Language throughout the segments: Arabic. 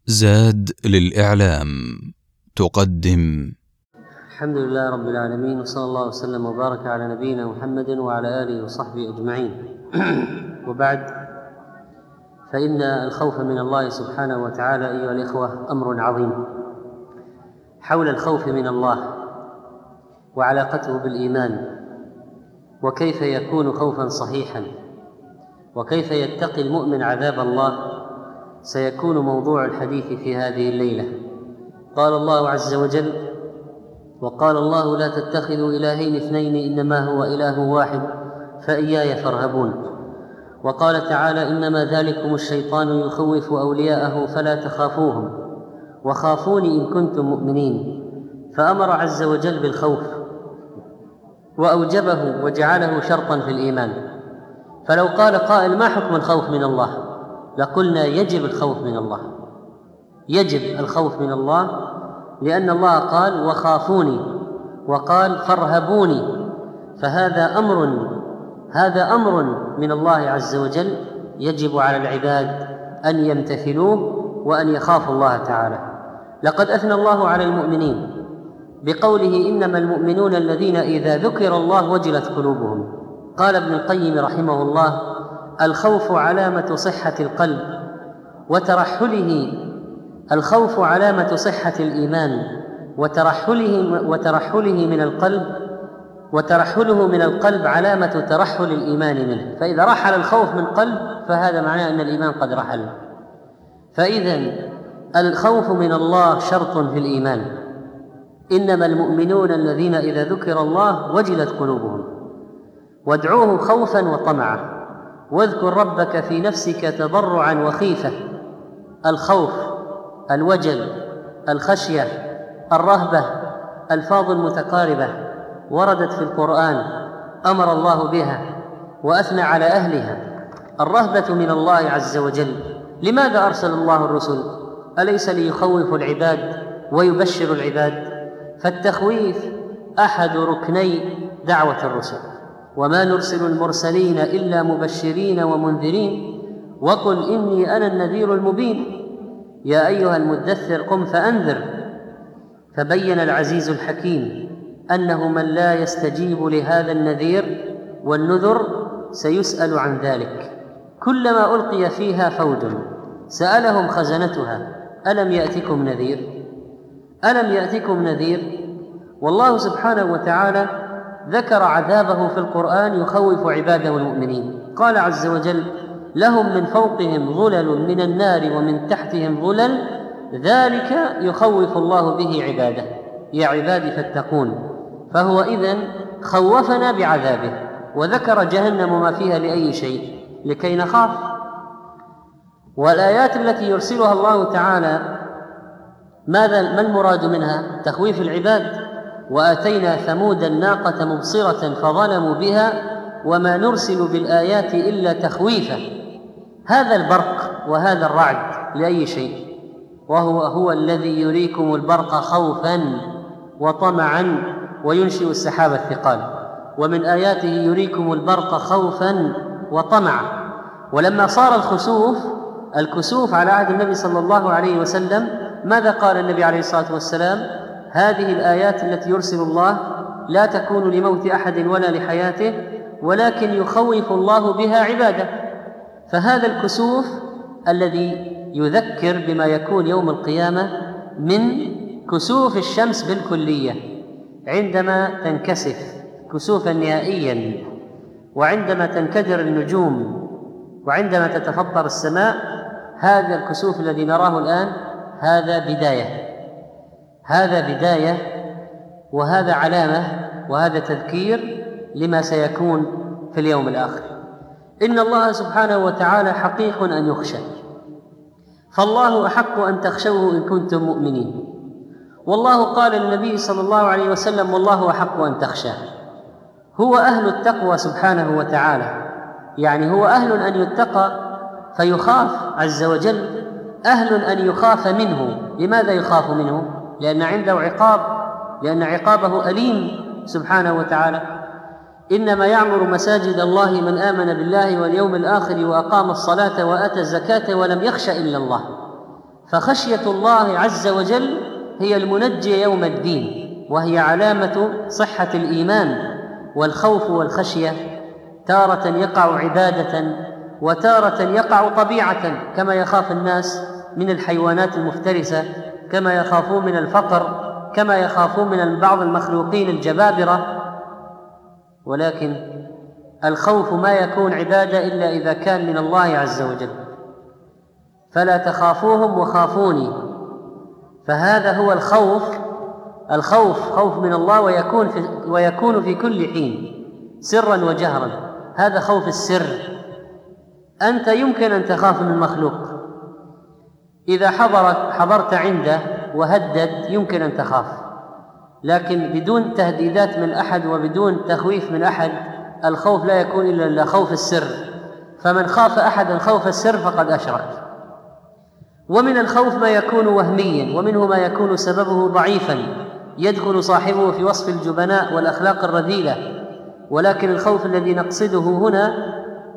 زاد للإعلام تقدم. الحمد لله رب العالمين، وصلى الله وسلم وبارك على نبينا محمد وعلى آله وصحبه أجمعين. وبعد، فإن الخوف من الله سبحانه وتعالى أيها الإخوة أمر عظيم. حول الخوف من الله وعلاقته بالإيمان، وكيف يكون خوفا صحيحا، وكيف يتقي المؤمن عذاب الله، سيكون موضوع الحديث في هذه الليلة. قال الله عز وجل: وقال الله لا تتخذوا إلهين اثنين إنما هو إله واحد فإياي فارهبون. وقال تعالى: إنما ذلكم الشيطان يخوف أولياءه فلا تخافوهم وخافوني إن كنتم مؤمنين. فأمر عز وجل بالخوف وأوجبه وجعله شرطا في الإيمان. فلو قال قائل: ما حكم الخوف من الله؟ لقلنا يجب الخوف من الله، يجب الخوف من الله، لأن الله قال: وخافوني، وقال: فارهبوني. فهذا أمر من الله عز وجل، يجب على العباد أن يمتثلوه وأن يخافوا الله تعالى. لقد أثنى الله على المؤمنين بقوله: إنما المؤمنون الذين إذا ذكر الله وجلت قلوبهم. قال ابن القيم رحمه الله: الخوف علامة صحة القلب وترحله، الخوف علامة صحة الإيمان وترحله من القلب علامة ترحل الإيمان منه. فإذا رحل الخوف من قلب فهذا معناه أن الإيمان قد رحل. فإذا الخوف من الله شرط في الإيمان. إنما المؤمنون الذين إذا ذكر الله وجلت قلوبهم. وادعوه خوفا وطمعا، واذكر ربك في نفسك تضرعا وخيفة. الخوف، الوجل، الخشية، الرهبة، ألفاظ متقاربة وردت في القرآن، أمر الله بها وأثنى على أهلها. الرهبة من الله عز وجل. لماذا أرسل الله الرسل؟ أليس ليخوف العباد ويبشر العباد؟ فالتخويف أحد ركني دعوة الرسل. وما نرسل المرسلين إلا مبشرين ومنذرين وقل إني أنا النذير المبين يا أيها المدثر قم فأنذر. فبين العزيز الحكيم أنه من لا يستجيب لهذا النذير والنذر سيسأل عن ذلك. كلما ألقي فيها فوج سألهم خزنتها ألم يأتكم نذير؟ ألم يأتكم نذير؟ والله سبحانه وتعالى ذكر عذابه في القرآن يخوف عباده المؤمنين. قال عز وجل: لهم من فوقهم ظلل من النار ومن تحتهم ظلل ذلك يخوف الله به عباده يا عبادي فاتقون. فهو إذن خوفنا بعذابه، وذكر جهنم ما فيها لأي شيء لكي نخاف. والآيات التي يرسلها الله تعالى ما المراد منها؟ تخويف العباد. وآتينا ثمود الناقة مبصرة فظلموا بها وما نرسل بالآيات إلا تخويفا. هذا البرق وهذا الرعد لأي شيء؟ وهو الذي يريكم البرق خوفا وطمعا وينشئ السحاب الثقال. ومن آياته يريكم البرق خوفا وطمعا. ولما صار الكسوف على عهد النبي صلى الله عليه وسلم، ماذا قال النبي عليه الصلاة والسلام؟ هذه الآيات التي يرسل الله لا تكون لموت أحد ولا لحياته، ولكن يخوف الله بها عباده. فهذا الكسوف الذي يذكر بما يكون يوم القيامة من كسوف الشمس بالكلية عندما تنكسف كسوفا نهائيا، وعندما تنكدر النجوم، وعندما تتفطر السماء. هذا الكسوف الذي نراه الآن هذا بداية، وهذا علامة، وهذا تذكير لما سيكون في اليوم الآخر. إن الله سبحانه وتعالى حقيق أن يخشى، فالله أحق أن تخشوه إن كنتم مؤمنين. والله قال للنبي صلى الله عليه وسلم: والله أحق أن تخشى. هو أهل التقوى سبحانه وتعالى، يعني هو أهل أن يتقى فيخاف عز وجل، أهل أن يخاف منه. لماذا يخاف منه؟ لأن عنده عقاب، لأن عقابه أليم سبحانه وتعالى. إنما يعمر مساجد الله من آمن بالله واليوم الآخر وأقام الصلاة وآتى الزكاة ولم يخش إلا الله. فخشية الله عز وجل هي المنجي يوم الدين، وهي علامة صحة الإيمان. والخوف والخشية تارة يقع عبادة وتارة يقع طبيعة، كما يخاف الناس من الحيوانات المفترسة، كما يخافون من الفقر، كما يخافون من بعض المخلوقين الجبابرة. ولكن الخوف ما يكون عبادة إلا إذا كان من الله عز وجل، فلا تخافوهم وخافوني. فهذا هو الخوف خوف من الله، ويكون في كل حين سرا وجهرا. هذا خوف السر. أنت يمكن أن تخاف من مخلوق، إذا حضرت عنده وهدد يمكن أن تخاف، لكن بدون تهديدات من أحد وبدون تخويف من أحد الخوف لا يكون إلا خوف السر. فمن خاف أحدا خوف السر فقد أشرك. ومن الخوف ما يكون وهميا، ومنه ما يكون سببه ضعيفا يدخل صاحبه في وصف الجبناء والأخلاق الرذيلة. ولكن الخوف الذي نقصده هنا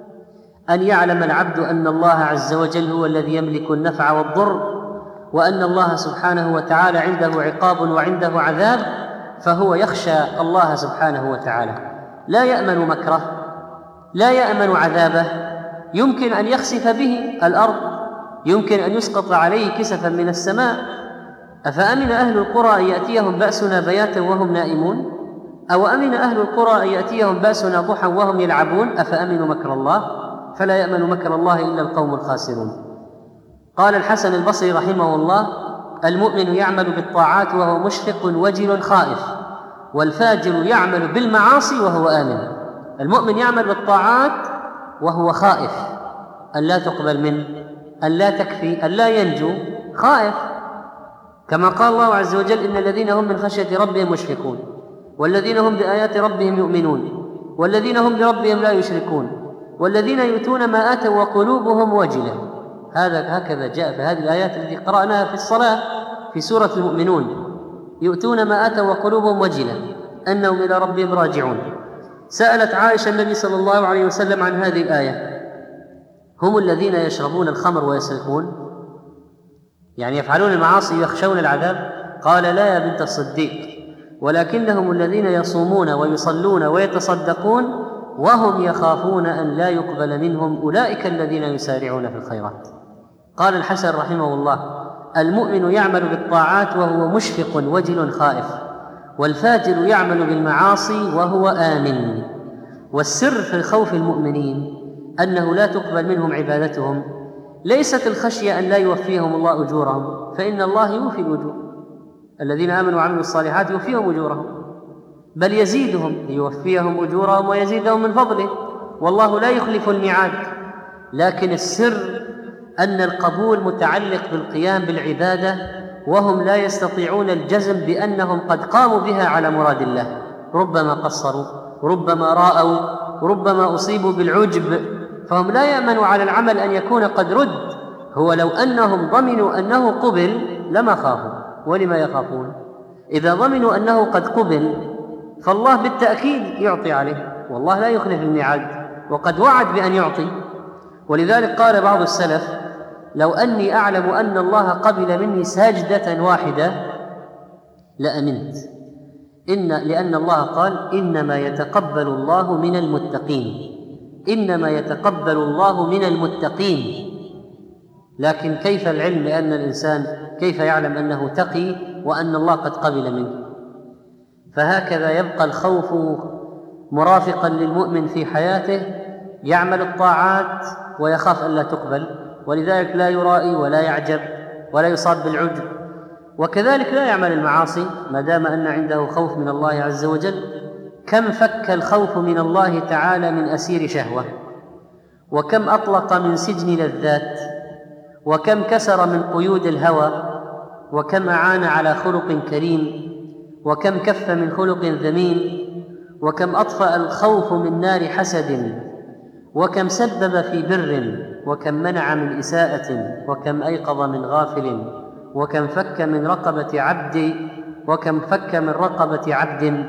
أن يعلم العبد أن الله عز وجل هو الذي يملك النفع والضر، وأن الله سبحانه وتعالى عنده عقاب وعنده عذاب، فهو يخشى الله سبحانه وتعالى، لا يأمن مكره، لا يأمن عذابه. يمكن أن يخسف به الأرض، يمكن أن يسقط عليه كسفا من السماء. أفأمن أهل القرى أن يأتيهم بأسنا بياتا وهم نائمون، أو أمن أهل القرى أن يأتيهم بأسنا ضحى وهم يلعبون، أفأمنوا مكر الله فلا يأمن مكر الله إلا القوم الخاسرون. قال الحسن البصري رحمه الله: المؤمن يعمل بالطاعات وهو مشفق وجل خائف، والفاجر يعمل بالمعاصي وهو آمن. المؤمن يعمل بالطاعات وهو خائف أن لا تقبل منه، أن لا تكفي، أن لا ينجو، خائف. كما قال الله عز وجل: إن الذين هم من خشية ربهم مشفقون، والذين هم بآيات ربهم يؤمنون، والذين هم بربهم لا يشركون، والذين يؤتون ما آتوا وقلوبهم وجلة. هكذا جاء في هذه الآيات التي قرأناها في الصلاة في سورة المؤمنون: يؤتون ما آتوا وقلوبهم وجلة أنهم إلى ربهم راجعون. سألت عائشة النبي صلى الله عليه وسلم عن هذه الآية: هم الذين يشربون الخمر ويسرقون، يعني يفعلون المعاصي ويخشون العذاب؟ قال: لا يا بنت الصديق، ولكنهم الذين يصومون ويصلون ويتصدقون وهم يخافون أن لا يقبل منهم، أولئك الذين يسارعون في الخيرات. قال الحسن رحمه الله: المؤمن يعمل بالطاعات وهو مشفق وجل خائف، والفاجر يعمل بالمعاصي وهو آمن. والسر في خوف المؤمنين أنه لا تقبل منهم عبادتهم، ليست الخشية أن لا يوفيهم الله أجورهم، فإن الله يوفي الأجور، الذين آمنوا وعملوا الصالحات يوفيهم أجورهم، بل يزيدهم، ليوفيهم أجورهم ويزيدهم من فضله، والله لا يخلف الميعاد. لكن السر أن القبول متعلق بالقيام بالعبادة، وهم لا يستطيعون الجزم بأنهم قد قاموا بها على مراد الله، ربما قصروا، ربما راءوا، ربما أصيبوا بالعجب، فهم لا يأمنوا على العمل أن يكون قد رد. هو لو أنهم ضمنوا أنه قبل لما خافوا. ولما يخافون؟ إذا ضمنوا أنه قد قبل فالله بالتأكيد يعطي عليه، والله لا يخلف الميعاد، وقد وعد بأن يعطي. ولذلك قال بعض السلف: لو أني أعلم أن الله قبل مني ساجدة واحدة لأمنت، لأن الله قال: إنما يتقبل الله من المتقين، إنما يتقبل الله من المتقين. لكن كيف العلم لأن الإنسان كيف يعلم أنه تقي وأن الله قد قبل منه؟ فهكذا يبقى الخوف مرافقا للمؤمن في حياته، يعمل الطاعات ويخاف أن لا تقبل، ولذلك لا يرائي ولا يعجب ولا يصاب بالعجب، وكذلك لا يعمل المعاصي ما دام أن عنده خوف من الله عز وجل. كم فك الخوف من الله تعالى من أسير شهوة، وكم أطلق من سجن لذات، وكم كسر من قيود الهوى، وكم أعان على خلق كريم، وكم كف من خلق ذميم، وكم أطفأ الخوف من نار حسد، وكم سبب في بر، وكم منع من إساءة، وكم أيقظ من غافل، وكم فك من رقبة عبد، وكم فك من رقبة عبد،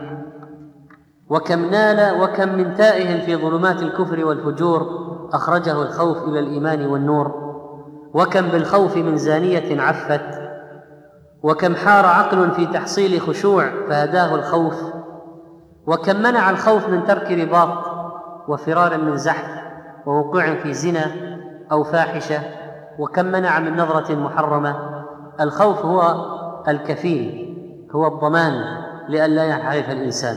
وكم نال، وكم من تائه في ظلمات الكفر والفجور أخرجه الخوف إلى الإيمان والنور. وكم بالخوف من زانية عفت، وكم حار عقل في تحصيل خشوع فهداه الخوف، وكم منع الخوف من ترك رباط وفرار من زحف ووقوع في زنا أو فاحشة، وكم منع من نظرة محرمة. الخوف هو الكفيل، هو الضمان لئلا ينحرف الإنسان.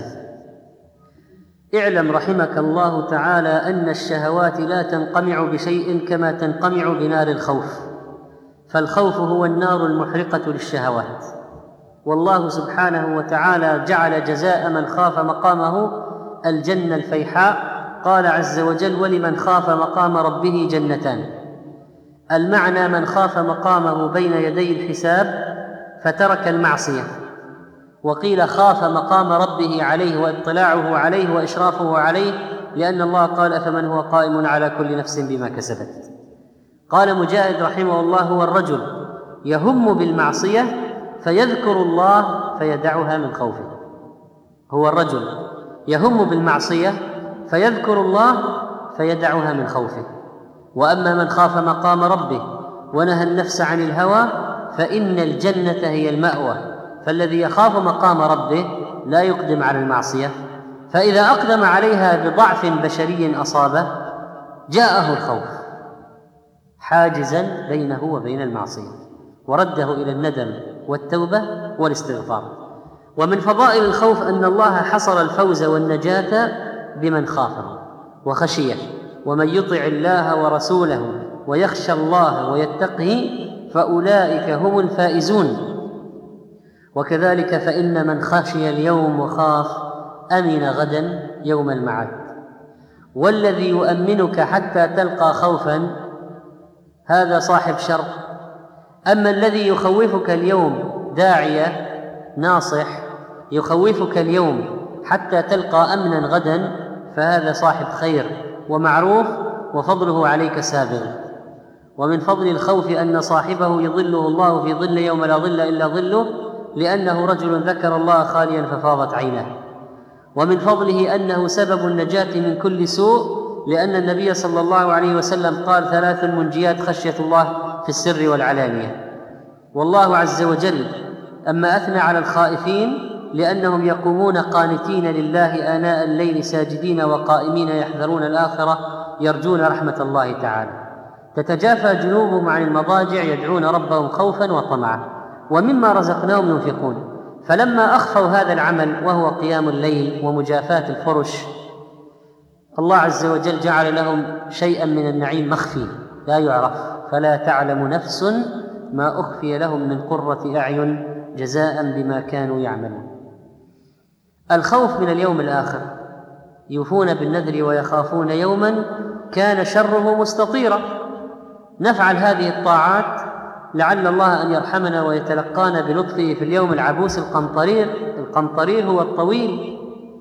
اعلم رحمك الله تعالى أن الشهوات لا تنقمع بشيء كما تنقمع بنار الخوف، فالخوف هو النار المحرقة للشهوات. والله سبحانه وتعالى جعل جزاء من خاف مقامه الجنة الفيحاء. قال عز وجل: ولمن خاف مقام ربه جنتان. المعنى: من خاف مقامه بين يدي الحساب فترك المعصية. وقيل خاف مقام ربه عليه واطلاعه عليه وإشرافه عليه، لأن الله قال: أفمن هو قائم على كل نفس بما كسبت. قال مجاهد رحمه الله: هو الرجل يهم بالمعصية فيذكر الله فيدعها من خوفه. هو الرجل يهم بالمعصية فيذكر الله فيدعها من خوفه. وأما من خاف مقام ربه ونهى النفس عن الهوى فإن الجنة هي المأوى. فالذي يخاف مقام ربه لا يقدم على المعصية، فإذا أقدم عليها بضعف بشري أصابه جاءه الخوف حاجزا بينه وبين المعصية ورده إلى الندم والتوبة والاستغفار. ومن فضائل الخوف أن الله حصر الفوز والنجاة بمن خافه وخشيه. ومن يطع الله ورسوله ويخشى الله ويتقه فأولئك هم الفائزون. وكذلك فإن من خشي اليوم وخاف أمن غدا يوم المعاد. والذي يؤمنك حتى تلقى خوفا هذا صاحب شر. أما الذي يخوفك اليوم داعية ناصح يخوفك اليوم حتى تلقى أمنا غدا فهذا صاحب خير ومعروف وفضله عليك سابغ. ومن فضل الخوف أن صاحبه يظله الله في ظل يوم لا ظل إلا ظله، لأنه رجل ذكر الله خاليا ففاضت عيناه. ومن فضله أنه سبب النجاة من كل سوء، لأن النبي صلى الله عليه وسلم قال: 3 منجيات خشية الله في السر والعلانية. والله عز وجل أما أثنى على الخائفين لأنهم يقومون قانتين لله آناء الليل ساجدين وقائمين يحذرون الآخرة يرجون رحمة الله تعالى. تتجافى جنوبهم عن المضاجع يدعون ربهم خوفا وطمعا ومما رزقناهم ينفقون. فلما أخفوا هذا العمل وهو قيام الليل ومجافاة الفرش، الله عز وجل جعل لهم شيئا من النعيم مخفي لا يعرف: فلا تعلم نفس ما أخفي لهم من قرة أعين جزاء بما كانوا يعملون. الخوف من اليوم الآخر. يوفون بالنذر ويخافون يوما كان شره مستطيرا. نفعل هذه الطاعات لعل الله أن يرحمنا ويتلقانا بلطفه في اليوم العبوس القمطرير. القمطرير هو الطويل.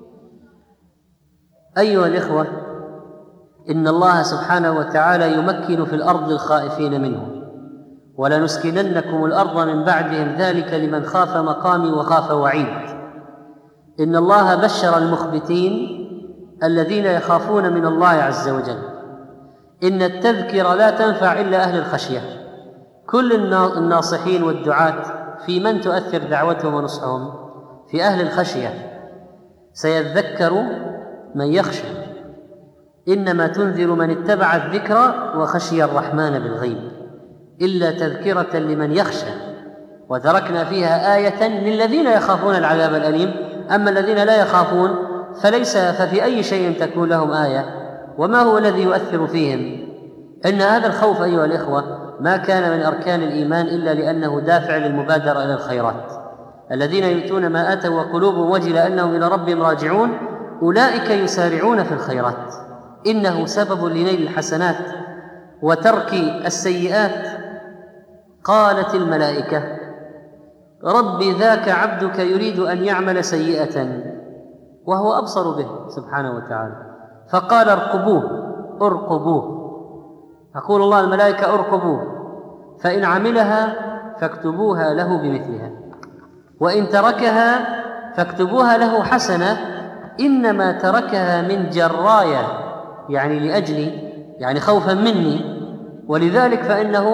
أيها الإخوة، إن الله سبحانه وتعالى يمكن في الأرض الخائفين منه: ولنسكننكم الأرض من بعدهم ذلك لمن خاف مقامي وخاف وعيد. إن الله بشر المخبتين الذين يخافون من الله عز وجل. إن التذكرة لا تنفع إلا أهل الخشية. كل الناصحين والدعاة في من تؤثر دعوتهم ونصحهم؟ في أهل الخشية. سيذكر من يخشى. إنما تنذر من اتبع الذكر وخشي الرحمن بالغيب إلا تذكرة لمن يخشى. وتركنا فيها آية للذين يخافون العذاب الأليم. أما الذين لا يخافون ففي أي شيء تكون لهم آية. وما هو الذي يؤثر فيهم؟ إن هذا الخوف أيها الإخوة ما كان من أركان الإيمان إلا لأنه دافع للمبادرة إلى الخيرات. الذين يؤتون ما آتوا وقلوبهم وجلة أنهم إلى ربهم راجعون أولئك يسارعون في الخيرات. إنه سبب لنيل الحسنات وترك السيئات. قالت الملائكة: رب ذاك عبدك يريد أن يعمل سيئة وهو أبصر به سبحانه وتعالى، فقال: ارقبوه. يقول الله الملائكة: ارقبوه، فإن عملها فاكتبوها له بمثلها، وإن تركها فاكتبوها له حسنة، إنما تركها من جرايا، يعني لأجلي، يعني خوفا مني، ولذلك فإنه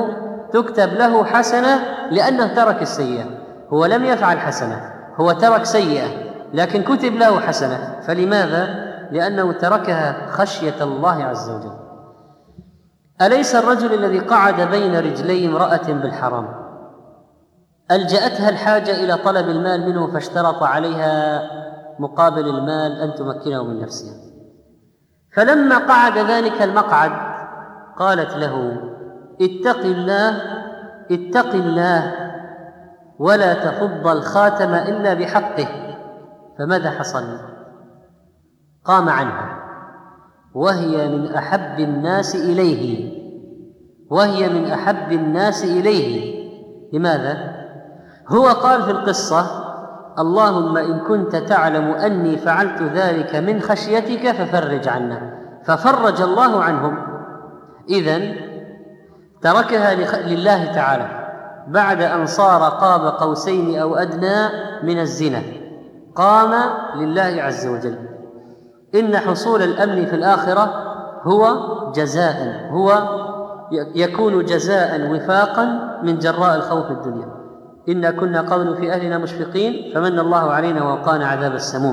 تكتب له حسنة لأنه ترك السيئة. هو لم يفعل حسنة، هو ترك سيئة لكن كتب له حسنة. فلماذا؟ لأنه تركها خشية الله عز وجل. أليس الرجل الذي قعد بين رجلي امرأة بالحرام ألجأتها الحاجة إلى طلب المال منه فاشترط عليها مقابل المال أن تمكنه من نفسها، فلما قعد ذلك المقعد قالت له: اتق الله اتق الله ولا تفض الخاتم إلا بحقه. فماذا حصل؟ قام عنها وهي من أحب الناس إليه، وهي من أحب الناس إليه. لماذا؟ هو قال في القصة: اللهم إن كنت تعلم أني فعلت ذلك من خشيتك ففرج عنا، ففرج الله عنهم. إذن تركها لله تعالى بعد أن صار قاب قوسين أو أدنى من الزنا، قام لله عز وجل. إن حصول الأمن في الآخرة هو جزاء، هو يكون جزاء وفاقا من جراء الخوف الدنيا. إنا كنا قبل في أهلنا مشفقين فمن الله علينا ووقانا عذاب السموم.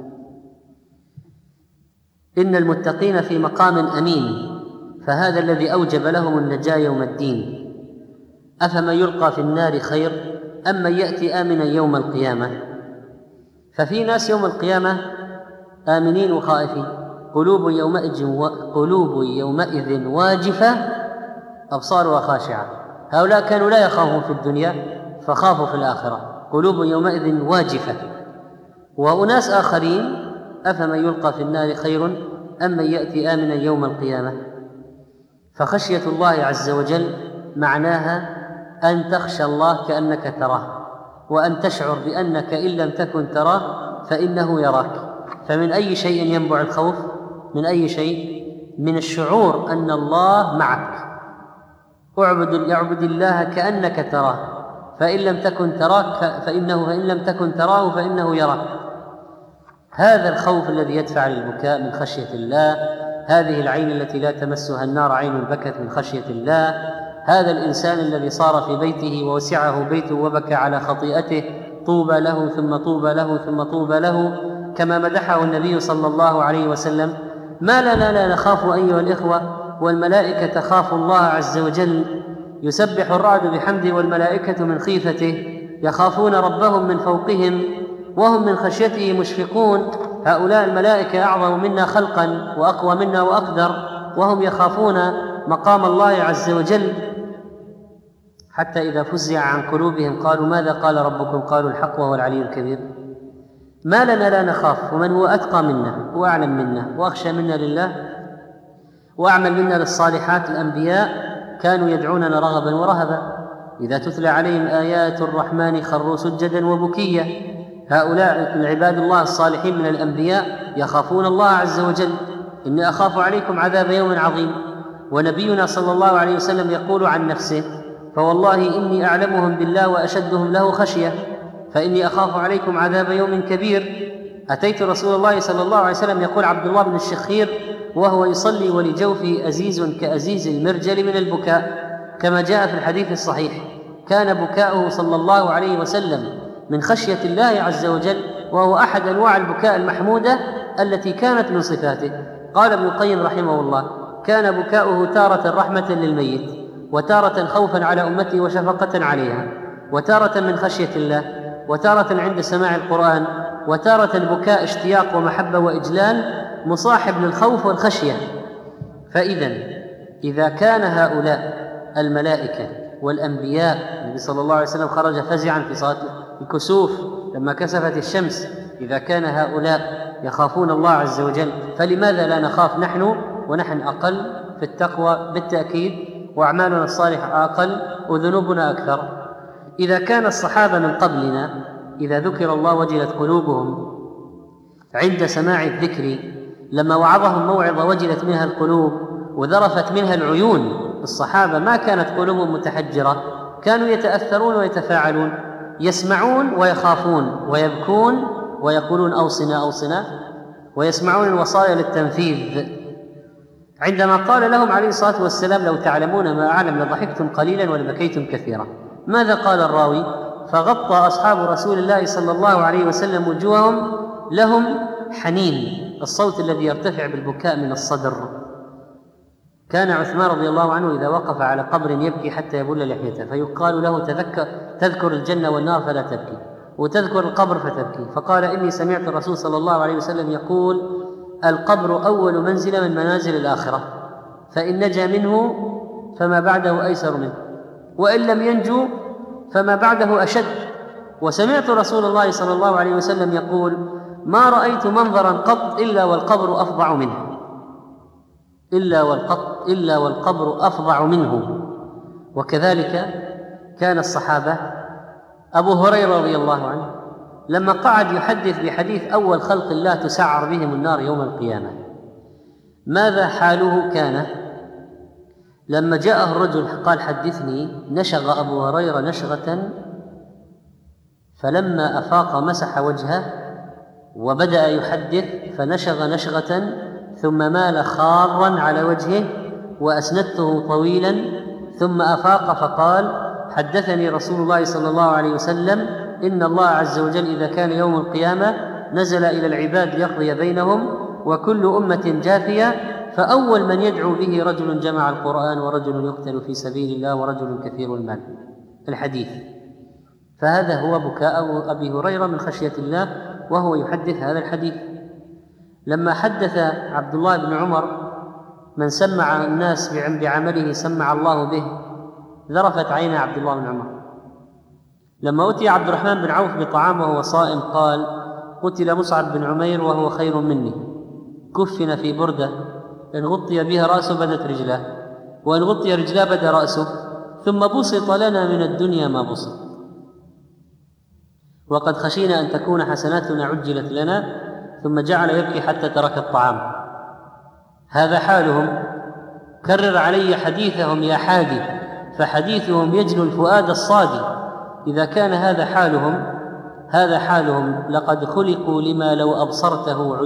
إن المتقين في مقام أمين، فهذا الذي أوجب لهم النجاة يوم الدين. أفمن يلقى في النار خير أم من يأتي آمنا يوم القيامة؟ ففي ناس يوم القيامة آمنين وخائفين، قلوب يومئذ واجفة أبصارها خاشعة. هؤلاء كانوا لا يخافون في الدنيا فخافوا في الآخرة، قلوب يومئذ واجفة. وأناس آخرين: أفمن يلقى في النار خير أم من يأتي آمنا يوم القيامة؟ فخشية الله عز وجل معناها أن تخشى الله كأنك تراه، وأن تشعر بأنك إن لم تكن تراه فإنه يراك. فمن أي شيء ينبع الخوف؟ من أي شيء؟ من الشعور أن الله معك. اعبد الله كأنك تراه، فإن لم تكن تراك فإن لم تكن تراه فإنه يراك. هذا الخوف الذي يدفع للبكاء من خشية الله، هذه العين التي لا تمسها النار عين بكت من خشية الله، هذا الإنسان الذي صار في بيته ووسعه بيته وبكى على خطيئته، طوبى له ثم طوبى له ثم طوبى له، كما مدحه النبي صلى الله عليه وسلم: ما لنا لا نخاف أيها الإخوة والملائكة تخاف الله عز وجل، يسبح الرعد بحمده والملائكة من خيفته، يخافون ربهم من فوقهم وهم من خشيته مشفقون. هؤلاء الملائكة أعظم منا خلقا وأقوى منا وأقدر، وهم يخافون مقام الله عز وجل. حتى إذا فزع عن قلوبهم قالوا: ماذا قال ربكم؟ قالوا: الحق وهو العلي الكبير. ما لنا لا نخاف، ومن هو أتقى منا وأعلم منا وأخشى منا لله وأعمل منا للصالحات. الأنبياء كانوا يدعوننا رغبا ورهبا، إذا تتلى عليهم آيات الرحمن خروا سجدا وبكيا. هؤلاء العباد الله الصالحين من الأنبياء يخافون الله عز وجل: إني أخاف عليكم عذاب يوم عظيم. ونبينا صلى الله عليه وسلم يقول عن نفسه: فوالله إني أعلمهم بالله وأشدهم له خشية، فإني أخاف عليكم عذاب يوم كبير. أتيت رسول الله صلى الله عليه وسلم، يقول عبد الله بن الشخير، وهو يصلي ولجوفه أزيز كأزيز المرجل من البكاء، كما جاء في الحديث الصحيح: كان بكاؤه صلى الله عليه وسلم من خشية الله عز وجل، وهو أحد أنواع البكاء المحمودة التي كانت من صفاته. قال ابن القيم رحمه الله: كان بكاؤه تارة رحمة للميت، وتارة خوفا على أمته وشفقة عليها، وتارة من خشية الله، وتارة عند سماع القرآن، وتارة البكاء اشتياق ومحبة وإجلال مصاحب للخوف والخشية. إذا كان هؤلاء الملائكة والأنبياء، النبي صلى الله عليه وسلم خرج فزعا في صلاة الكسوف لما كسفت الشمس، إذا كان هؤلاء يخافون الله عز وجل، فلماذا لا نخاف نحن ونحن أقل في التقوى بالتأكيد، وأعمالنا الصالحة أقل وذنوبنا أكثر؟ إذا كان الصحابة من قبلنا إذا ذكر الله وجلت قلوبهم عند سماع الذكر، لما وعظهم موعظة وجلت منها القلوب وذرفت منها العيون. الصحابة ما كانت قلوبهم متحجرة، كانوا يتأثرون ويتفاعلون، يسمعون ويخافون ويبكون ويقولون: أوصنا أوصنا، ويسمعون الوصايا للتنفيذ. عندما قال لهم عليه الصلاة والسلام: لو تعلمون ما أعلم لضحكتم قليلا ولبكيتم كثيرا. ماذا قال الراوي؟ فغطى أصحاب رسول الله صلى الله عليه وسلم وجوههم، لهم حنين، الصوت الذي يرتفع بالبكاء من الصدر. كان عثمان رضي الله عنه إذا وقف على قبر يبكي حتى يبل لحيته، فيقال له: تذكر الجنة والنار فلا تبكي، وتذكر القبر فتبكي. فقال: إني سمعت الرسول صلى الله عليه وسلم يقول: القبر أول منزل من منازل الآخرة، فإن نجا منه فما بعده أيسر منه، وإن لم ينجو فما بعده أشد. وسمعت رسول الله صلى الله عليه وسلم يقول: ما رأيت منظرا قط إلا والقبر أفظع منه، إلا والقبر أفظع منه. وكذلك كان الصحابة. أبو هريرة رضي الله عنه لما قعد يحدث بحديث أول خلق الله تسعر بهم النار يوم القيامة، ماذا حاله كان؟ لما جاءه الرجل قال: حدثني، نشغ أبو هريرة نشغة، فلما أفاق مسح وجهه وبدأ يحدث، فنشغ نشغة ثم مال خارا على وجهه وأسندته طويلا، ثم أفاق فقال: حدثني رسول الله صلى الله عليه وسلم إن الله عز وجل إذا كان يوم القيامة نزل إلى العباد ليقضي بينهم، وكل أمة جاثية، فأول من يدعو به رجل جمع القرآن، ورجل يقتل في سبيل الله، ورجل كثير المال. الحديث. فهذا هو بكاء أبي هريرة من خشية الله وهو يحدث هذا الحديث. لما حدث عبد الله بن عمر: من سمع الناس بعمله سمع الله به، ذرفت عين عبد الله بن عمر. لما أتي عبد الرحمن بن عوف بطعام وهو صائم قال: قتل مصعب بن عمير وهو خير مني، كفن في بردة، إن غطي بها رأسه بدت رجلاه، وإن غطي رجلاه بدا رأسه، ثم بسط لنا من الدنيا ما بسط، وقد خشينا أن تكون حسناتنا عجلت لنا، ثم جعل يبكي حتى ترك الطعام. هذا حالهم. كرر علي حديثهم يا حادي، فحديثهم يجلو الفؤاد الصادي. إذا كان هذا حالهم لقد خلقوا لما لو أبصرته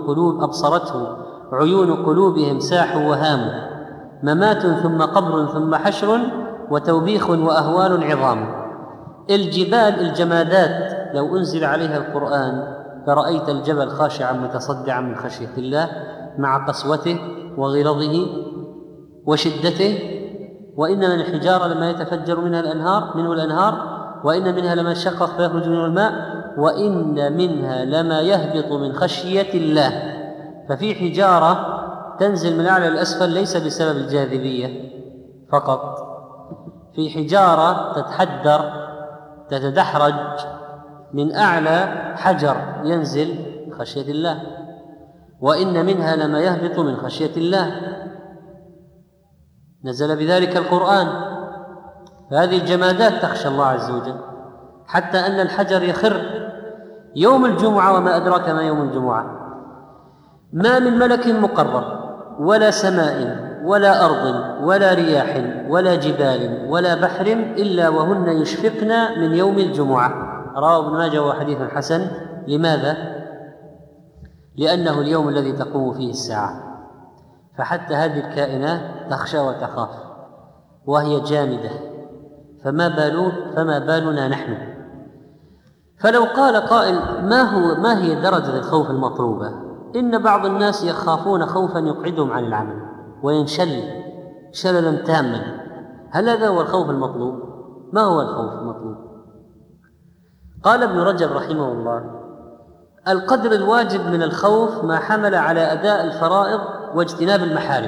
عيون قلوبهم ساحوا وهاموا، ممات ثم قبر ثم حشر، وتوبيخ وأهوال عظام. الجمادات لو أنزل عليها القرآن فرأيت الجبل خاشعا متصدعا من خشية الله، مع قسوته وغلظه وشدته. وإن من الحجارة لما يتفجر منه الأنهار، وإن منها لما يشقق فيخرج منه الماء، وإن منها لما يهبط من خشية الله. ففي حجارة تنزل من أعلى الأسفل ليس بسبب الجاذبية فقط، في حجارة تتدحرج من أعلى حجر ينزل من خشية الله، وإن منها لما يهبط من خشية الله، نزل بذلك القرآن. فهذه الجمادات تخشى الله عز وجل، حتى أن الحجر يخر يوم الجمعة، وما أدراك ما يوم الجمعة. ما من ملك مقرب ولا سماء ولا أرض ولا رياح ولا جبال ولا بحر إلا وهن يشفقن من يوم الجمعة. رواه ابن ماجه وهو حديث حسن. لماذا؟ لأنه اليوم الذي تقوم فيه الساعة. فحتى هذه الكائنات تخشى وتخاف وهي جامدة، فما بالنا نحن. فلو قال قائل: ما هي درجة الخوف المطلوبة؟ إن بعض الناس يخافون خوفا يقعدهم عن العمل وينشل شللا تاما. هل هذا هو الخوف المطلوب؟ ما هو الخوف المطلوب؟ قال ابن رجب رحمه الله: القدر الواجب من الخوف ما حمل على أداء الفرائض واجتناب المحارم.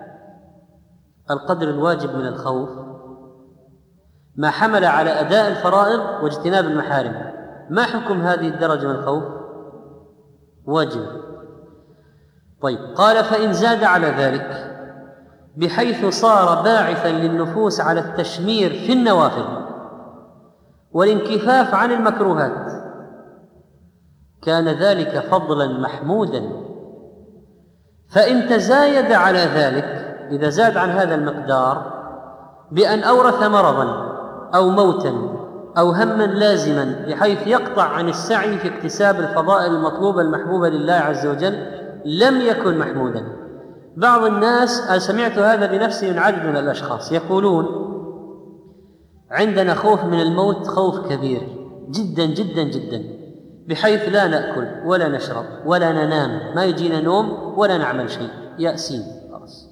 القدر الواجب من الخوف ما حمل على أداء الفرائض واجتناب المحارم. ما حكم هذه الدرجة من الخوف؟ واجب. طيب، قال: فإن زاد على ذلك بحيث صار باعثا للنفوس على التشمير في النوافل والانكفاف عن المكروهات كان ذلك فضلا محمودا. فإن تزايد على ذلك، إذا زاد عن هذا المقدار بأن أورث مرضا أو موتا أو هما لازما بحيث يقطع عن السعي في اكتساب الفضائل المطلوبة المحبوبة لله عز وجل، لم يكن محمودا. بعض الناس سمعت هذا بنفسي من عدد من الأشخاص يقولون عندنا خوف من الموت خوف كبير جدا جدا جدا، بحيث لا نأكل ولا نشرب ولا ننام، ما يجينا نوم ولا نعمل شيء، يأسين خلاص.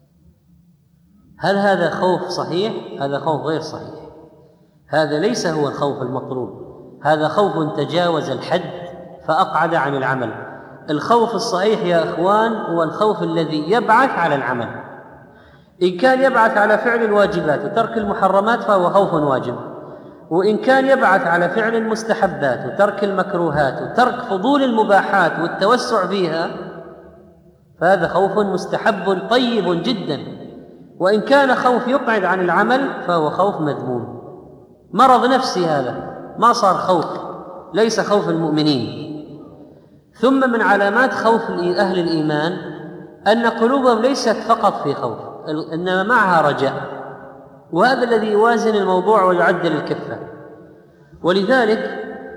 هل هذا خوف صحيح؟ هذا خوف غير صحيح، هذا ليس هو الخوف المطلوب، هذا خوف تجاوز الحد فأقعد عن العمل. الخوف الصحيح يا إخوان هو الخوف الذي يبعث على العمل. إن كان يبعث على فعل الواجبات وترك المحرمات فهو خوف واجب، وإن كان يبعث على فعل المستحبات وترك المكروهات وترك فضول المباحات والتوسع فيها فهذا خوف مستحب طيب جدا. وإن كان خوف يقعد عن العمل فهو خوف مذموم، مرض نفسي، هذا ما صار خوف، ليس خوف المؤمنين. ثم من علامات خوف أهل الإيمان أن قلوبهم ليست فقط في خوف، إنما معها رجاء، وهذا الذي يوازن الموضوع ويعدل الكفة. ولذلك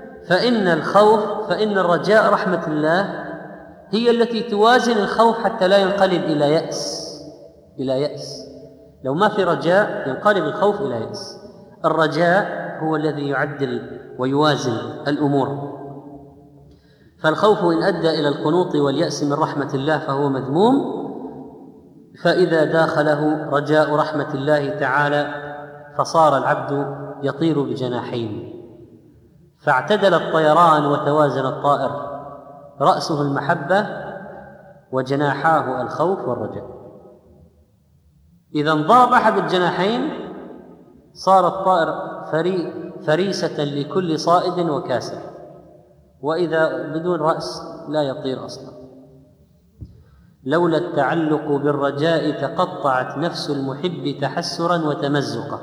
فإن الرجاء رحمة الله هي التي توازن الخوف حتى لا ينقلب إلى يأس. لو ما في رجاء ينقلب الخوف إلى يأس. الرجاء هو الذي يعدل ويوازن الأمور. فالخوف إن أدى إلى القنوط واليأس من رحمة الله فهو مذموم، فإذا داخله رجاء رحمة الله تعالى فصار العبد يطير بجناحين، فاعتدل الطيران وتوازن الطائر، رأسه المحبة وجناحاه الخوف والرجاء. إذا انضرب أحد الجناحين صار الطائر فريسة لكل صائد وكاسر، وإذا بدون رأس لا يطير أصلا. لولا التعلق بالرجاء تقطعت نفس المحب تحسرا وتمزقا،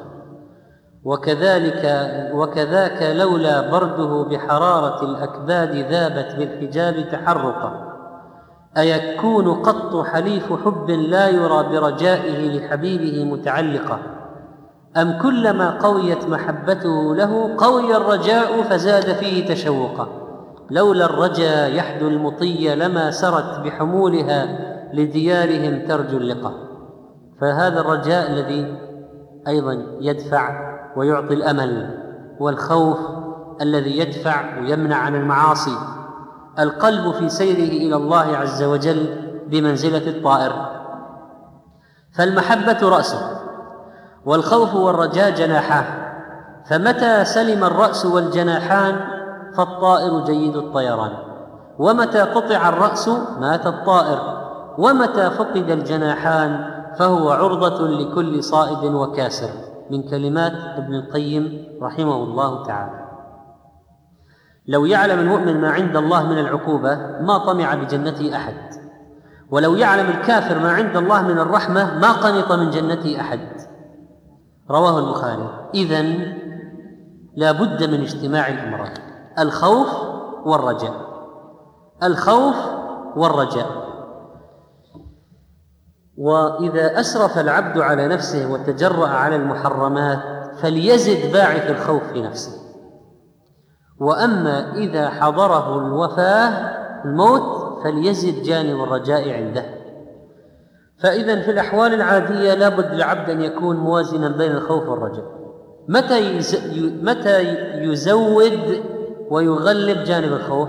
وكذاك لولا برده بحرارة الأكباد ذابت بالحجاب تحرقا. أيكون قط حليف حب لا يرى برجائه لحبيبه متعلقا، أم كلما قويت محبته له قوي الرجاء فزاد فيه تشوقا. لولا الرجا يحدو المطي لما سرت بحمولها لديارهم ترجو اللقاء. فهذا الرجاء الذي أيضا يدفع ويعطي الأمل، والخوف الذي يدفع ويمنع عن المعاصي. القلب في سيره إلى الله عز وجل بمنزلة الطائر، فالمحبة رأسه والخوف والرجاء جناحاه، فمتى سلم الرأس والجناحان فالطائر جيد الطيران، ومتى قطع الرأس مات الطائر، ومتى فقد الجناحان فهو عرضة لكل صائد وكاسر. من كلمات ابن القيم رحمه الله تعالى. لو يعلم المؤمن ما عند الله من العقوبة ما طمع بجنته أحد، ولو يعلم الكافر ما عند الله من الرحمة ما قنط من جنته أحد. رواه البخاري. إذن لا بد من اجتماع الأمرين، الخوف والرجاء، الخوف والرجاء. وإذا أسرف العبد على نفسه وتجرأ على المحرمات فليزد باعث الخوف في نفسه، وأما إذا حضره الموت فليزد جانب الرجاء عنده. فإذن في الأحوال العادية لا بد للعبد أن يكون موازنا بين الخوف والرجاء. متى يزود ويغلب جانب الخوف؟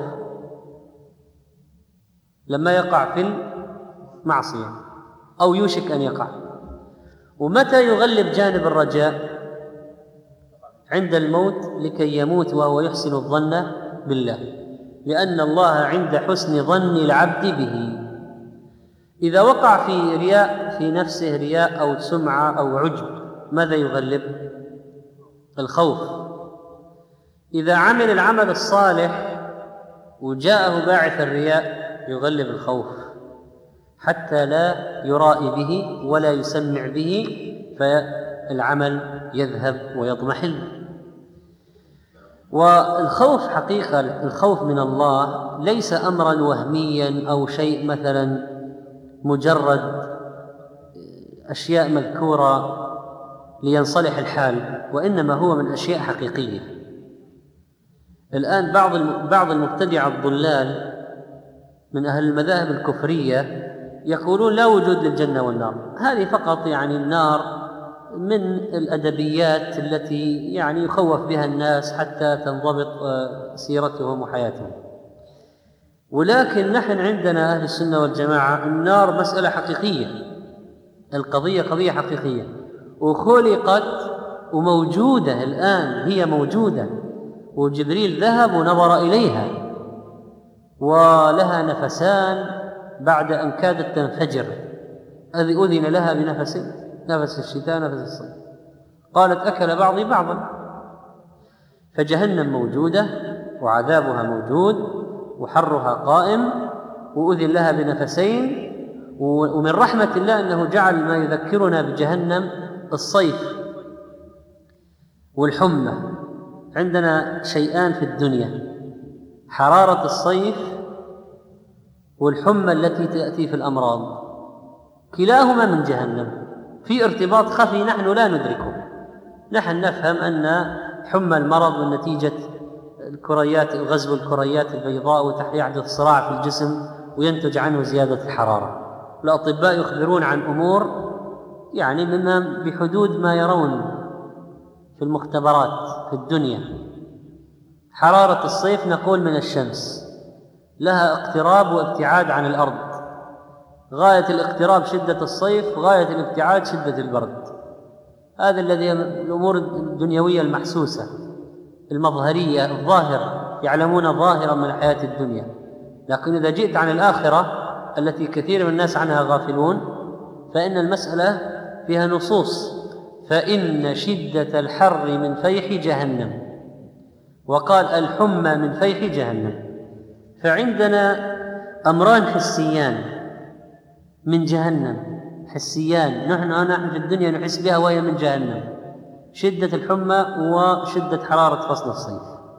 لما يقع في المعصية أو يوشك أن يقع. ومتى يغلب جانب الرجاء؟ عند الموت لكي يموت وهو يحسن الظن بالله، لأن الله عند حسن ظن العبد به. إذا وقع في رياء في نفسه، رياء أو سمعة أو عجب، ماذا يغلب؟ الخوف. إذا عمل العمل الصالح وجاءه باعث الرياء يغلب الخوف حتى لا يرائي به ولا يسمع به، فالعمل يذهب ويضمحل. والخوف حقيقة الخوف من الله ليس أمرا وهميا أو شيء مثلا مجرد أشياء مذكورة لينصلح الحال، وإنما هو من أشياء حقيقية. الآن بعض المبتدعة الضلال من أهل المذاهب الكفرية يقولون لا وجود للجنة والنار. هذه فقط يعني النار من الأدبيات التي يعني يخوف بها الناس حتى تنضبط سيرتهم وحياتهم. ولكن نحن عندنا أهل السنة والجماعة النار مسألة حقيقية، القضية قضية حقيقية وخلقت وموجودة الآن، هي موجودة، وجبريل ذهب ونظر إليها ولها نفسان بعد أن كادت تنفجر، أذن لها بنفسين، نفس الشتاء نفس الصيف، قالت أكل بعضي بعضا. فجهنم موجودة وعذابها موجود وحرها قائم وأذن لها بنفسين. ومن رحمة الله أنه جعل ما يذكرنا بجهنم الصيف والحمى. عندنا شيئان في الدنيا، حرارة الصيف والحمى التي تأتي في الأمراض، كلاهما من جهنم، في ارتباط خفي نحن لا ندركه. نحن نفهم أن حمى المرض من نتيجة الكريات، غزو الكريات البيضاء ويحدث صراع في الجسم وينتج عنه زيادة الحرارة. الأطباء يخبرون عن أمور يعني مما بحدود ما يرون في المختبرات في الدنيا. حرارة الصيف نقول من الشمس، لها اقتراب وابتعاد عن الأرض، غاية الاقتراب شدة الصيف، غاية الابتعاد شدة البرد. هذا الذي الأمور الدنيوية المحسوسة المظهرية الظاهر، يعلمون ظاهرا من حياة الدنيا. لكن إذا جئت عن الآخرة التي كثير من الناس عنها غافلون فإن المسألة فيها نصوص. فإن شدة الحر من فيح جهنم، وقال الحمى من فيح جهنم. فعندنا أمران حسيان من جهنم، حسيان نحن في الدنيا نحس بها وهي من جهنم، شدة الحمى وشدة حرارة فصل الصيف.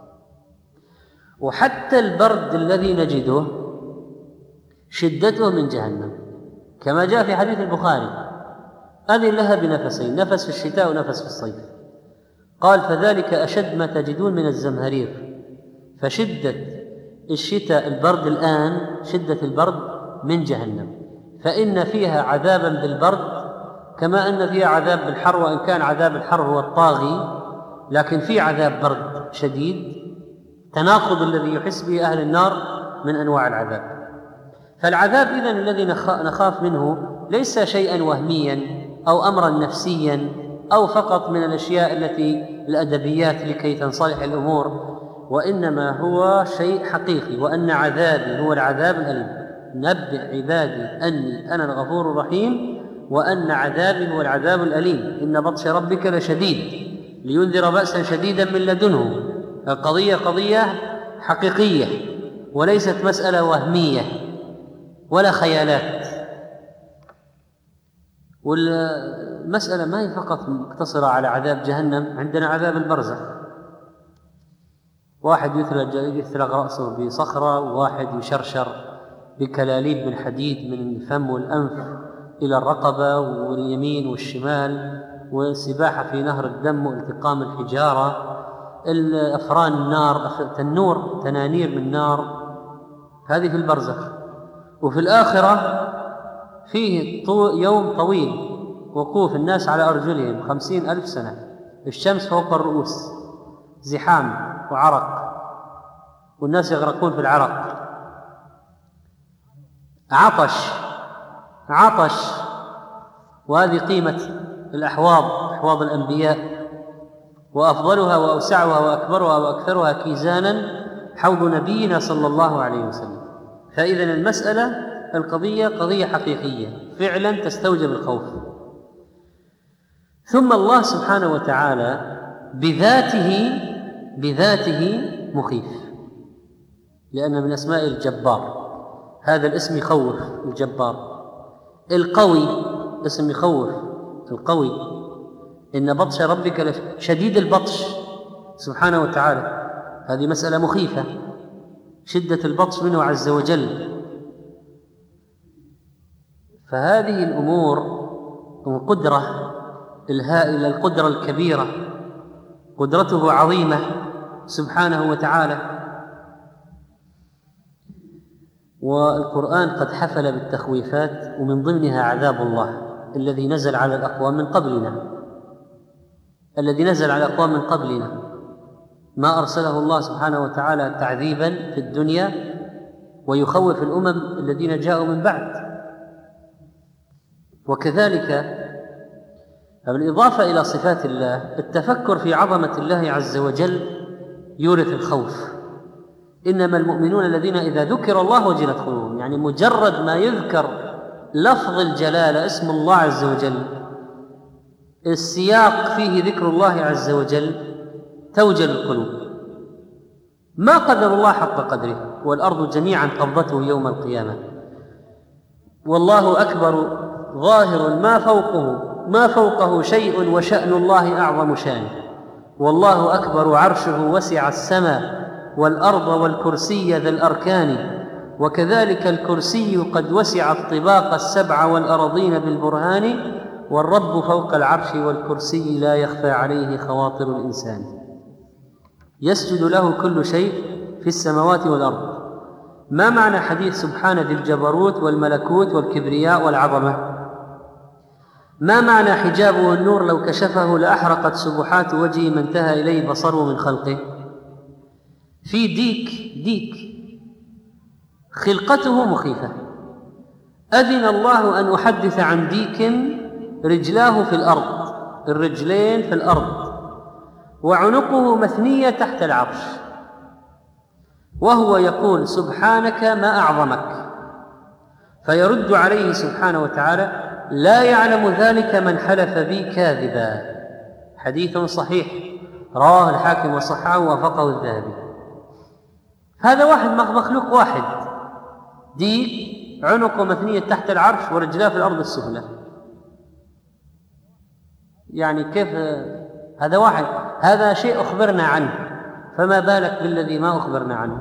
وحتى البرد الذي نجده شدته من جهنم، كما جاء في حديث البخاري أذن لها بنفسين، نفس في الشتاء ونفس في الصيف. قال فذلك أشد ما تجدون من الزمهرير. فشدة الشتاء البرد الآن، شدة البرد من جهنم، فإن فيها عذابا بالبرد كما أن فيها عذاب بالحر، وإن كان عذاب الحر هو الطاغي لكن في عذاب برد شديد، تناقض الذي يحس به أهل النار من أنواع العذاب. فالعذاب إذن الذي نخاف منه ليس شيئا وهميا أو أمرا نفسيا أو فقط من الأشياء التي الأدبيات لكي تنصلح الأمور، وإنما هو شيء حقيقي، وأن عذابي هو العذاب الأليم. نبئ عبادي أني أنا الغفور الرحيم وأن عذابي هو العذاب الأليم، إن بطش ربك لشديد، لينذر بأسا شديدا من لدنه. القضية قضية حقيقية وليست مسألة وهمية ولا خيالات. والمسألة ما هي فقط مقتصرة على عذاب جهنم، عندنا عذاب البرزخ، واحد يثلغ رأسه بصخرة، وواحد يشرشر بكلاليب من حديد من الفم والأنف إلى الرقبة واليمين والشمال، والسباحة في نهر الدم والتقام الحجارة، الأفران النار، تنور تنانير من نار، هذه في البرزخ. وفي الآخرة فيه يوم طويل وقوف الناس على أرجلهم 50,000 سنة، الشمس فوق الرؤوس، زحام وعرق والناس يغرقون في العرق، عطش. وهذه قيمة الأحواض، أحواض الأنبياء، وأفضلها وأوسعها وأكبرها وأكثرها كيزانا حوض نبينا صلى الله عليه وسلم. فإذا المسألة القضية قضية حقيقية فعلا تستوجب الخوف. ثم الله سبحانه وتعالى بذاته مخيف، لأن من أسماء الجبار، هذا الاسم يخوف، الجبار. القوي اسم يخوف، القوي، إن بطش ربك شديد البطش سبحانه وتعالى، هذه مسألة مخيفة، شدة البطش منه عز وجل. فهذه الأمور القدرة الهائلة، القدرة الكبيرة، قدرته عظيمة سبحانه وتعالى. والقرآن قد حفل بالتخويفات، ومن ضمنها عذاب الله الذي نزل على الأقوام من قبلنا، ما أرسله الله سبحانه وتعالى تعذيبا في الدنيا ويخوف الأمم الذين جاءوا من بعد. وكذلك بالإضافة إلى صفات الله، التفكر في عظمة الله عز وجل يورث الخوف. إنما المؤمنون الذين إذا ذكر الله وجلت قلوبهم، يعني مجرد ما يذكر لفظ الجلالة اسم الله عز وجل، السياق فيه ذكر الله عز وجل، توجل القلوب. ما قدر الله حق قدره، والأرض جميعا قبضته يوم القيامة، والله أكبر ظاهر ما فوقه شيء، وشأن الله أعظم شانه، والله أكبر عرشه وسع السماء والأرض والكرسي ذا الأركان، وكذلك الكرسي قد وسع الطباق السبع والأرضين بالبرهان، والرب فوق العرش والكرسي لا يخفى عليه خواطر الإنسان، يسجد له كل شيء في السماوات والأرض. ما معنى حديث سبحان ذي الجبروت والملكوت والكبرياء والعظمة؟ ما معنى حجابه النور لو كشفه لأحرقت سبحات وجهه ما انتهى إليه بصره من خلقه؟ في ديك خلقته مخيفة، أذن الله أن أحدث عن ديك رجلاه في الأرض، الرجلين في الأرض، وعنقه مثنية تحت العرش، وهو يقول سبحانك ما أعظمك، فيرد عليه سبحانه وتعالى لا يعلم ذلك من حلف بي كاذبا. حديث صحيح رواه الحاكم وصححه ووافقه الذهبي. هذا واحد مخلوق واحد، ديك عنقه مثنية تحت العرش ورجلاه في الأرض السفلى، يعني كيف هذا واحد؟ هذا شيء أخبرنا عنه، فما بالك بالذي ما أخبرنا عنه؟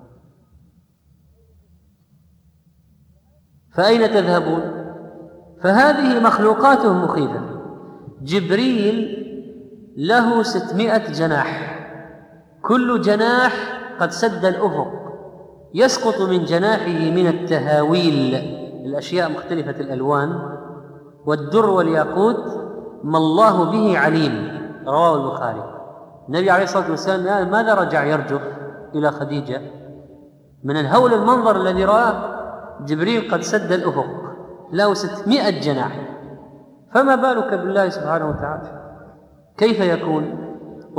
فأين تذهبون؟ فهذه مخلوقاته مخيفة. جبريل له 600 جناح، كل جناح قد سد الأفق، يسقط من جناحه من التهاويل الأشياء مختلفة الألوان والدر والياقوت ما الله به عليم، رواه البخاري. النبي عليه الصلاة والسلام ماذا رجع يرجف إلى خديجة من الهول المنظر الذي رآه؟ جبريل قد سد الأفق، له 600 جناح، فما بالك بالله سبحانه وتعالى؟ كيف يكون؟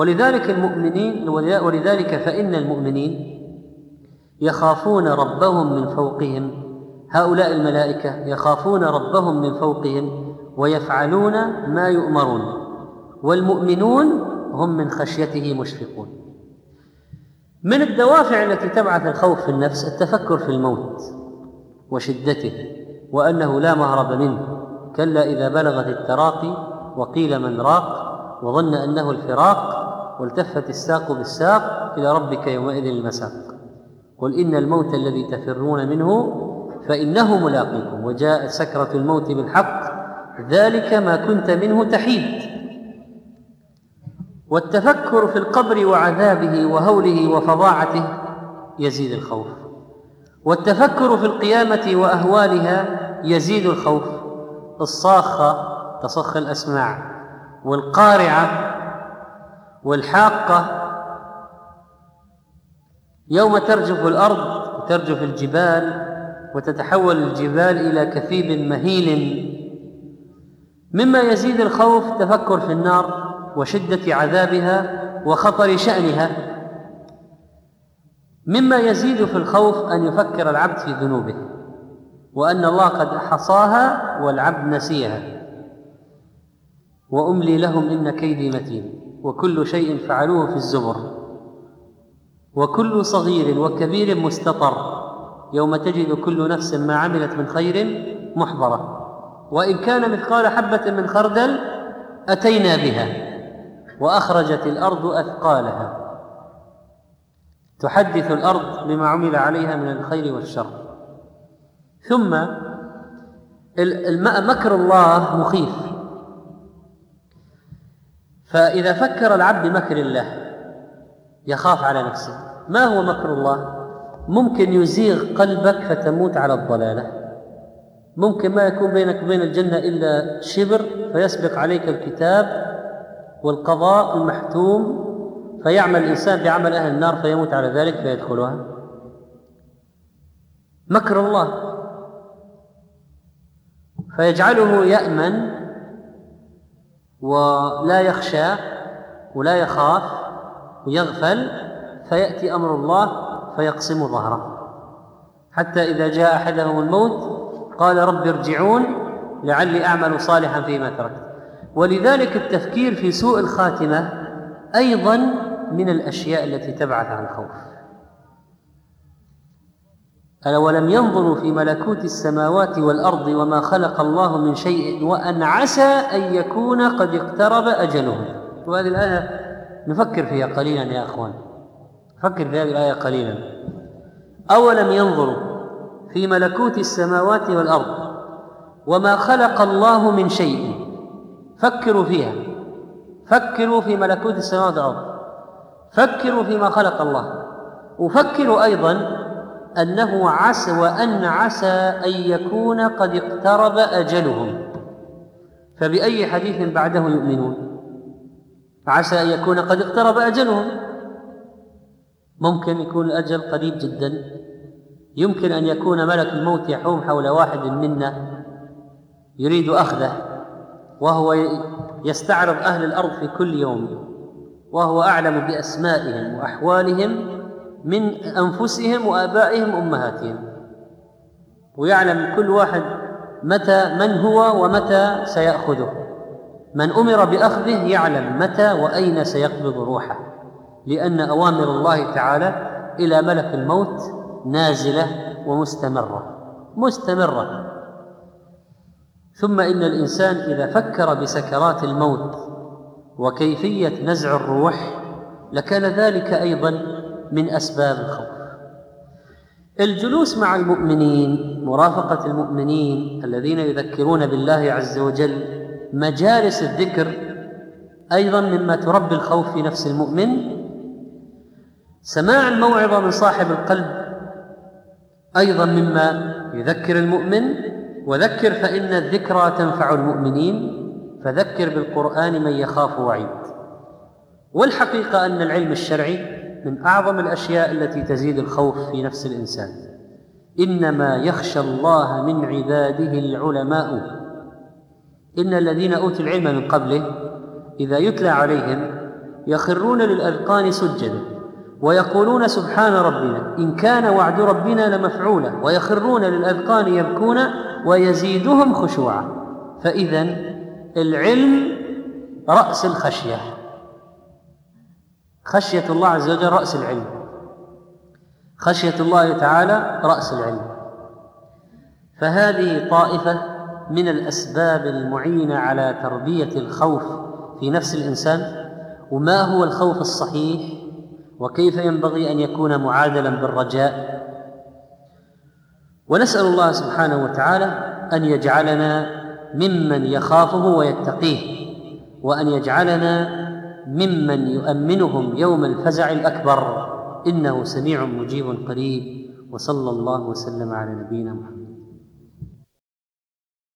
ولذلك فإن المؤمنين يخافون ربهم من فوقهم، هؤلاء الملائكة يخافون ربهم من فوقهم ويفعلون ما يؤمرون، والمؤمنون هم من خشيته مشفقون. من الدوافع التي تبعث الخوف في النفس التفكر في الموت وشدته، وأنه لا مهرب منه، كلا إذا بلغت التراقي وقيل من راق وظن أنه الفراق والتفت الساق بالساق إلى ربك يومئذ المساق، قل إن الموت الذي تفرون منه فإنه ملاقيكم وجاء سكرة الموت بالحق ذلك ما كنت منه تحيد. والتفكر في القبر وعذابه وهوله وفظاعته يزيد الخوف، والتفكر في القيامة وأهوالها يزيد الخوف. الصاخة تصخ الأسماع، والقارعة والحاقة، يوم ترجف الأرض وترجف الجبال وتتحول الجبال إلى كثيب مهيل. مما يزيد الخوف تفكر في النار وشدة عذابها وخطر شأنها. مما يزيد في الخوف أن يفكر العبد في ذنوبه، وأن الله قد حصاها والعبد نسيها، وأملي لهم إن كيدي متين، وكل شيء فعلوه في الزبر، وكل صغير وكبير مستطر، يوم تجد كل نفس ما عملت من خير محضرة، وإن كان مثقال حبة من خردل أتينا بها، وأخرجت الأرض أثقالها، تحدث الأرض بما عمل عليها من الخير والشر. ثم مكر الله مخيف، فإذا فكر العبد بمكر الله يخاف على نفسه. ما هو مكر الله؟ ممكن يزيغ قلبك فتموت على الضلالة، ممكن ما يكون بينك وبين الجنة إلا شبر فيسبق عليك الكتاب والقضاء المحتوم، فيعمل الإنسان بعمل أهل النار فيموت على ذلك فيدخلها. مكر الله فيجعله يأمن ولا يخشى ولا يخاف ويغفل، فيأتي أمر الله فيقسم ظهره، حتى إذا جاء أحدهم الموت قال رب ارجعون لعلي أعمل صالحا فيما تركت. ولذلك التفكير في سوء الخاتمة أيضا من الأشياء التي تبعث عن الخوف. ألا ولم ينظروا في ملكوت السماوات والأرض وما خلق الله من شيء وأن عسى أن يكون قد اقترب أجلهم. وهذه الآية نفكر فيها قليلا يا أخوان، فكر في هذه الآية قليلا. أولم ينظروا في ملكوت السماوات والأرض وما خلق الله من شيء، فكروا فيها، فكروا في ملكوت السماوات والأرض، فكروا فيما خلق الله، وفكروا أيضا أنه عسى وأن عسى أن يكون قد اقترب أجلهم، فبأي حديث بعده يؤمنون؟ عسى أن يكون قد اقترب أجلهم، ممكن يكون الأجل قريب جدا، يمكن أن يكون ملك الموت يحوم حول واحد منا يريد أخذه، وهو يستعرض أهل الأرض في كل يوم، وهو أعلم بأسمائهم وأحوالهم من أنفسهم وآبائهم وأمهاتهم، ويعلم كل واحد متى من هو ومتى سيأخذه. من أمر بأخذه يعلم متى وأين سيقبض روحه، لأن أوامر الله تعالى إلى ملك الموت نازلة ومستمرة. ثم إن الإنسان إذا فكر بسكرات الموت وكيفية نزع الروح لكان ذلك أيضا من أسباب الخوف. الجلوس مع المؤمنين، مرافقة المؤمنين الذين يذكرون بالله عز وجل، مجالس الذكر أيضا مما تربي الخوف في نفس المؤمن. سماع الموعظة من صاحب القلب أيضا مما يذكر المؤمن. وذكر فإن الذكرى تنفع المؤمنين، فذكر بالقرآن من يخاف وعيد. والحقيقة أن العلم الشرعي من أعظم الأشياء التي تزيد الخوف في نفس الإنسان. إنما يخشى الله من عباده العلماء. إن الذين أوتوا العلم من قبله إذا يتلى عليهم يخرون للأذقان سجدا ويقولون سبحان ربنا إن كان وعد ربنا لمفعولا، ويخرون للأذقان يبكون ويزيدهم خشوعا. فإذن العلم رأس الخشية، خشية الله عز وجل رأس العلم، خشية الله تعالى رأس العلم. فهذه طائفة من الأسباب المعينة على تربية الخوف في نفس الإنسان. وما هو الخوف الصحيح وكيف ينبغي أن يكون معادلا بالرجاء. ونسأل الله سبحانه وتعالى أن يجعلنا ممن يخافه ويتقيه، وأن يجعلنا ممن يؤمنهم يوم الفزع الأكبر، إنه سميع مجيب قريب. وصلى الله وسلم على نبينا محمد.